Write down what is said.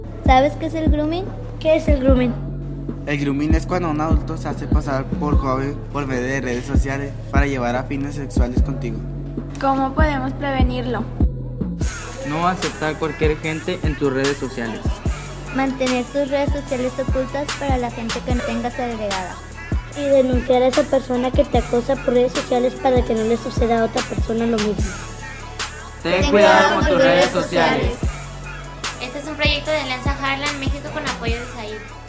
¿Sabes qué es el grooming? ¿Qué es el grooming? El grooming es cuando un adulto se hace pasar por joven por medio de redes sociales para llevar a fines sexuales contigo. ¿Cómo podemos prevenirlo? No aceptar cualquier gente en tus redes sociales. Mantener tus redes sociales ocultas para la gente que no tengas agregada. Y denunciar a esa persona que te acosa por redes sociales para que no le suceda a otra persona lo mismo. Ten cuidado con tus redes sociales. Este es un proyecto de Alianza Harlan México con apoyo de SAID.